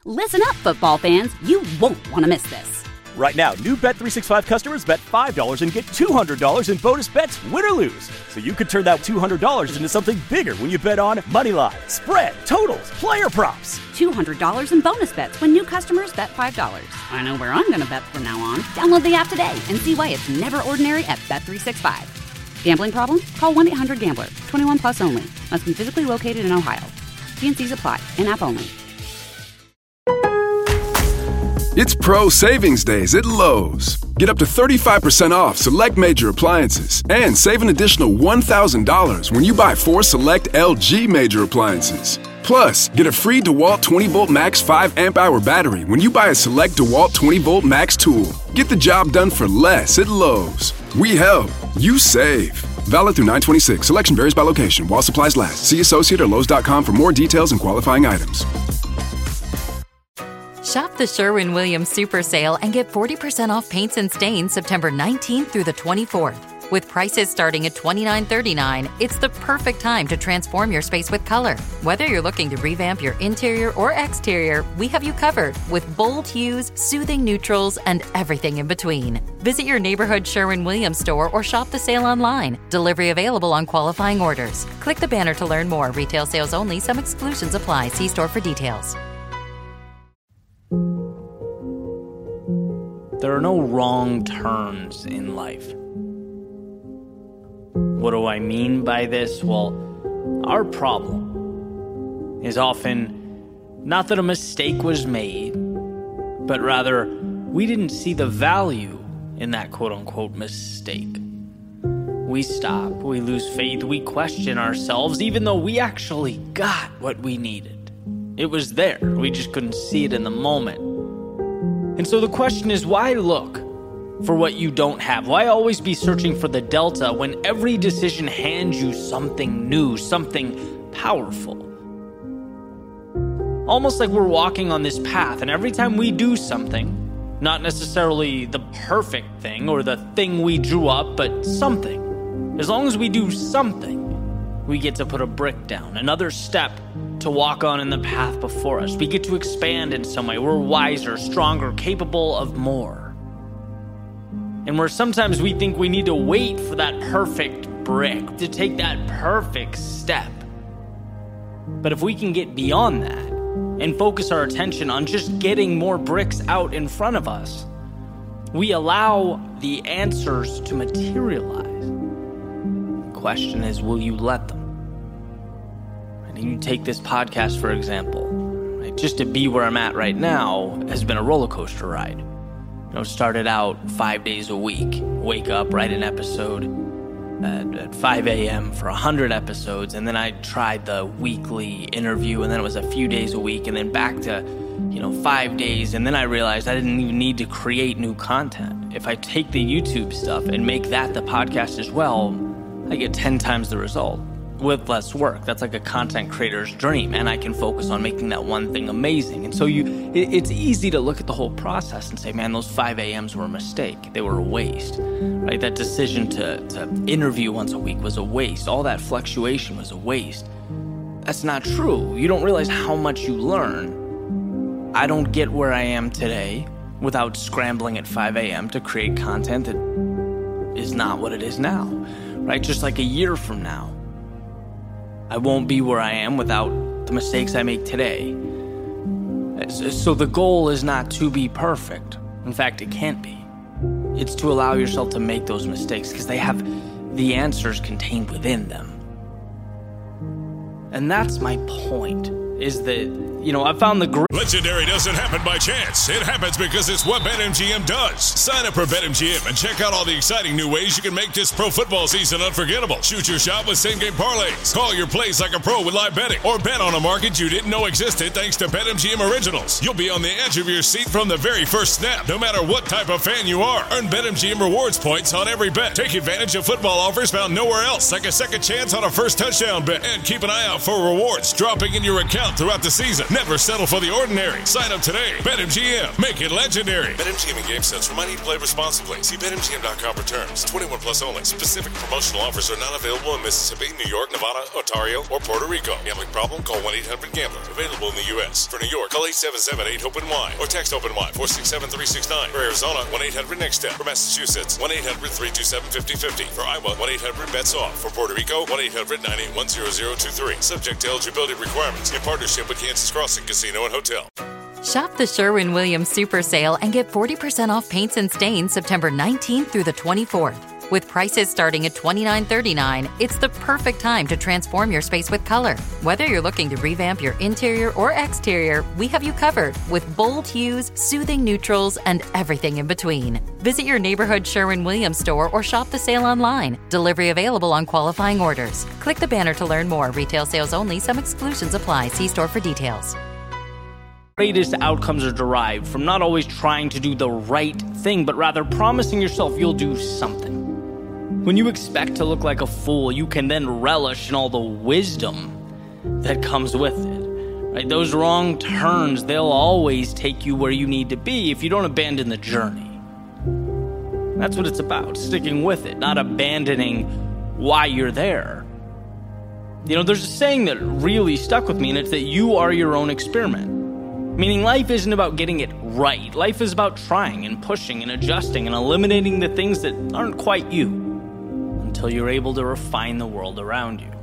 Listen up, football fans. You won't want to miss this. Right now, new Bet365 customers bet $5 and get $200 in bonus bets, win or lose. So you could turn that $200 into something bigger when you bet on money line, spread, totals, player props. $200 in bonus bets when new customers bet $5. I know where I'm going to bet from now on. Download the app today and see why it's never ordinary at Bet365. Gambling problem? Call 1-800-GAMBLER. 21 plus only. Must be physically located in Ohio. T&Cs apply. In-app only. It's Pro Savings Days at Lowe's. Get up to 35% off select major appliances and save an additional $1,000 when you buy 4 select LG major appliances. Plus, get a free DeWalt 20-volt max 5 amp-hour battery when you buy a select DeWalt 20-volt max tool. Get the job done for less at Lowe's. We help. You save. Valid through 9/26. Selection varies by location. While supplies last. See associate or Lowe's.com for more details and qualifying items. Shop the Sherwin-Williams Super Sale and get 40% off paints and stains September 19th through the 24th. With prices starting at $29.39, it's the perfect time to transform your space with color. Whether you're looking to revamp your interior or exterior, we have you covered with bold hues, soothing neutrals, and everything in between. Visit your neighborhood Sherwin-Williams store or shop the sale online. Delivery available on qualifying orders. Click the banner to learn more. Retail sales only. Some exclusions apply. See store for details. There are no wrong turns in life. What do I mean by this? Well, our problem is often not that a mistake was made, but rather we didn't see the value in that quote-unquote mistake. We stop, we lose faith, we question ourselves, even though we actually got what we needed. It was there, we just couldn't see it in the moment. And so the question is, why look for what you don't have? Why always be searching for the delta when every decision hands you something new, something powerful? Almost like we're walking on this path, and every time we do something, not necessarily the perfect thing or the thing we drew up, but something. As long as we do something, we get to put a brick down, another step to walk on in the path before us. We get to expand in some way. We're wiser, stronger, capable of more. And where sometimes we think we need to wait for that perfect brick, to take that perfect step. But if we can get beyond that and focus our attention on just getting more bricks out in front of us, we allow the answers to materialize. The question is, will you let them? You take this podcast, for example. Right? Just to be where I'm at right now has been a roller coaster ride. Started out 5 days a week. Wake up, write an episode at 5 a.m. for 100 episodes. And then I tried the weekly interview, and then it was a few days a week, and then back to 5 days. And then I realized I didn't even need to create new content. If I take the YouTube stuff and make that the podcast as well, I get 10 times the result. With less work. That's like a content creator's dream, and I can focus on making that one thing amazing. And so it's easy to look at the whole process and say, man, those 5 a.m.s were a mistake. They were a waste, right? That decision to interview once a week was a waste. All that fluctuation was a waste. That's not true. You don't realize how much you learn. I don't get where I am today without scrambling at 5 a.m. to create content that is not what it is now, right? Just like a year from now, I won't be where I am without the mistakes I make today. So the goal is not to be perfect. In fact, it can't be. It's to allow yourself to make those mistakes because they have the answers contained within them. And that's my point, is that, I found the Legendary doesn't happen by chance. It happens because it's what BetMGM does. Sign up for BetMGM and check out all the exciting new ways you can make this pro football season unforgettable. Shoot your shot with same-game parlays. Call your plays like a pro with live betting. Or bet on a market you didn't know existed thanks to BetMGM Originals. You'll be on the edge of your seat from the very first snap, no matter what type of fan you are. Earn BetMGM rewards points on every bet. Take advantage of football offers found nowhere else, like a second chance on a first touchdown bet. And keep an eye out for rewards dropping in your account throughout the season. Never settle for the ordinary. Sign up today. BetMGM. Make it legendary. BetMGM and GameSense remind you to play responsibly. See BetMGM.com for terms. 21 plus only. Specific promotional offers are not available in Mississippi, New York, Nevada, Ontario, or Puerto Rico. Gambling problem? Call 1-800-GAMBLER. Available in the U.S. For New York, call 877-8-HOPE-NY or text HOPE-NY 467-369. For Arizona, 1-800-NEXT-STEP. For Massachusetts, 1-800-327-5050. For Iowa, 1-800-BETS-OFF. For Puerto Rico, 1-800-981-0023. Subject to eligibility requirements. In partnership with Kansas Crossing Casino and Hotel. Shop the Sherwin-Williams Super Sale and get 40% off paints and stains September 19th through the 24th. With prices starting at $29.39, it's the perfect time to transform your space with color. Whether you're looking to revamp your interior or exterior, we have you covered with bold hues, soothing neutrals, and everything in between. Visit your neighborhood Sherwin-Williams store or shop the sale online. Delivery available on qualifying orders. Click the banner to learn more. Retail sales only. Some exclusions apply. See store for details. Greatest outcomes are derived from not always trying to do the right thing, but rather promising yourself you'll do something. When you expect to look like a fool, you can then relish in all the wisdom that comes with it. Right? Those wrong turns, they'll always take you where you need to be if you don't abandon the journey. That's what it's about, sticking with it, not abandoning why you're there. You know, there's a saying that really stuck with me, and it's that you are your own experiment. Meaning life isn't about getting it right. Life is about trying and pushing and adjusting and eliminating the things that aren't quite you until you're able to refine the world around you.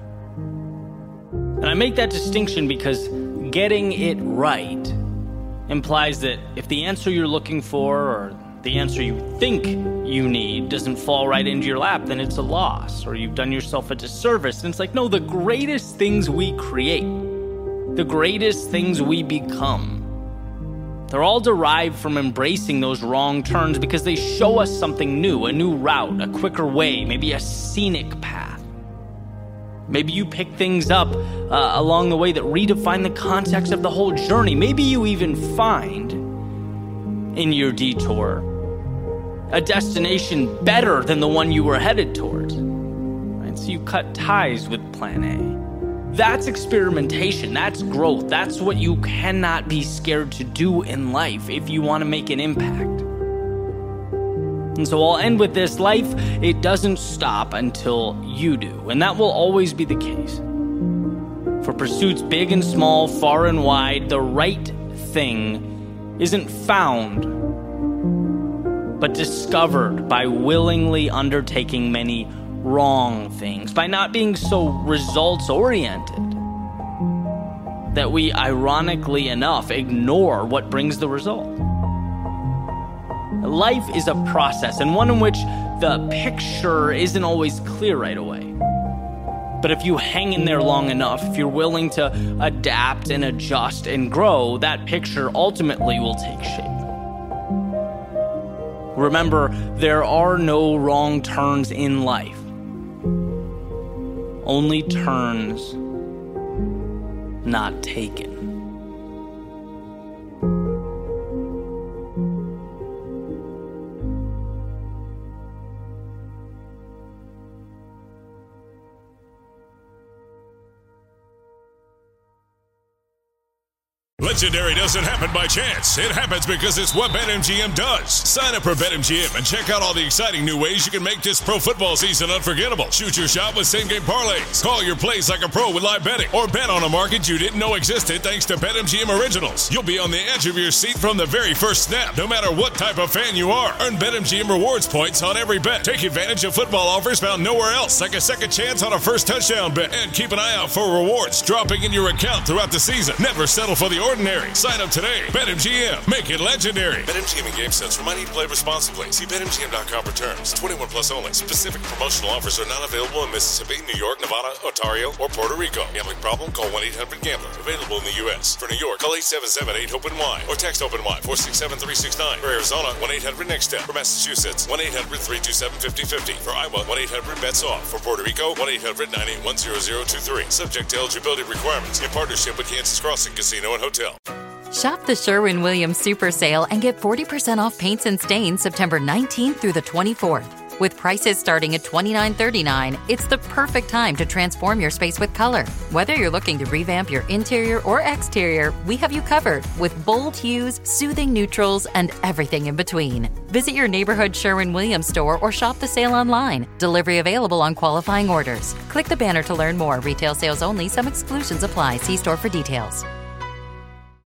And I make that distinction because getting it right implies that if the answer you're looking for or the answer you think you need doesn't fall right into your lap, then it's a loss or you've done yourself a disservice. And it's like, no, the greatest things we create, the greatest things we become, they're all derived from embracing those wrong turns because they show us something new, a new route, a quicker way, maybe a scenic path. Maybe you pick things up along the way that redefine the context of the whole journey. Maybe you even find in your detour a destination better than the one you were headed towards. Right? So you cut ties with plan A. That's experimentation, that's growth, that's what you cannot be scared to do in life if you want to make an impact. And so I'll end with this: life, it doesn't stop until you do, and that will always be the case. For pursuits big and small, far and wide, the right thing isn't found, but discovered by willingly undertaking many wrong things, by not being so results-oriented that we, ironically enough, ignore what brings the result. Life is a process, and one in which the picture isn't always clear right away. But if you hang in there long enough, if you're willing to adapt and adjust and grow, that picture ultimately will take shape. Remember, there are no wrong turns in life. Only turns not taken. Legendary doesn't happen by chance. It happens because it's what BetMGM does. Sign up for BetMGM and check out all the exciting new ways you can make this pro football season unforgettable. Shoot your shot with same-game parlays. Call your plays like a pro with live betting. Or bet on a market you didn't know existed thanks to BetMGM Originals. You'll be on the edge of your seat from the very first snap, no matter what type of fan you are. Earn BetMGM rewards points on every bet. Take advantage of football offers found nowhere else, like a second chance on a first touchdown bet. And keep an eye out for rewards dropping in your account throughout the season. Never settle for the ordinary. Sign up today. BetMGM. Make it legendary. BetMGM and GameSense remind you to play responsibly. See BetMGM.com for terms. 21 plus only. Specific promotional offers are not available in Mississippi, New York, Nevada, Ontario, or Puerto Rico. Gambling problem? Call 1-800-GAMBLER. Available in the U.S. For New York, call 877-8-HOPE-NY or text HOPE-NY 467-369. For Arizona, 1-800-NEXT-STEP. For Massachusetts, 1-800-327-5050. For Iowa, 1-800-BETS-OFF. For Puerto Rico, 1-800-981-0023. Subject to eligibility requirements. In partnership with Kansas Crossing Casino and Hotel. Shop the Sherwin-Williams Super Sale and get 40% off paints and stains September 19th through the 24th. With prices starting at $29.39, it's the perfect time to transform your space with color. Whether you're looking to revamp your interior or exterior, we have you covered with bold hues, soothing neutrals, and everything in between. Visit your neighborhood Sherwin-Williams store or shop the sale online. Delivery available on qualifying orders. Click the banner to learn more. Retail sales only. Some exclusions apply. See store for details.